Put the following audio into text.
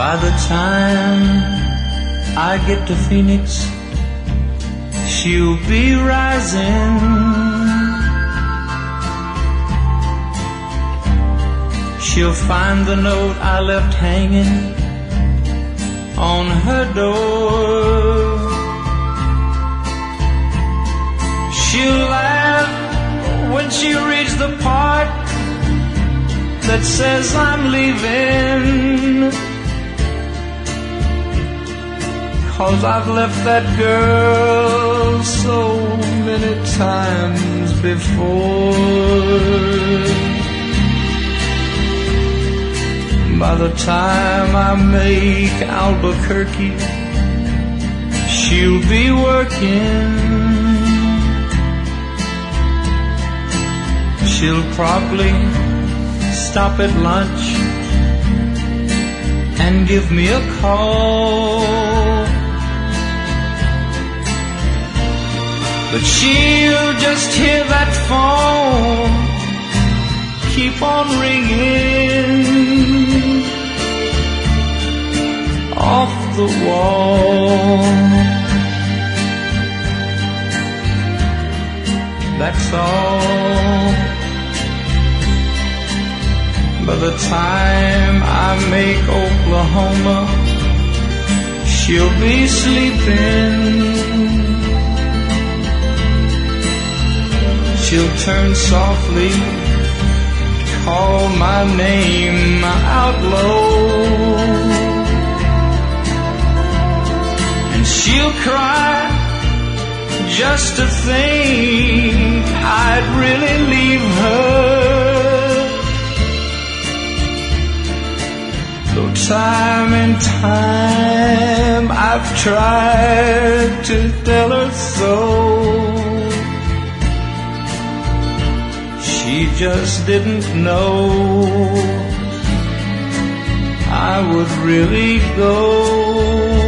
By the time I get to Phoenix, she'll be rising. She'll find the note I left hanging on her door. She'll laugh when she reads the part that says I'm leaving, 'cause I've left that girl so many times before. By the time I make Albuquerque, she'll be working. She'll probably stop at lunch and give me a call, but she'll just hear that phone keep on ringing off the wall. That's all. By the time I make Oklahoma, she'll be sleeping. She'll turn softly, call my name out low, and she'll cry just to think I'd really leave her. Though time and time I've tried to tell her so, she just didn't know I would really go.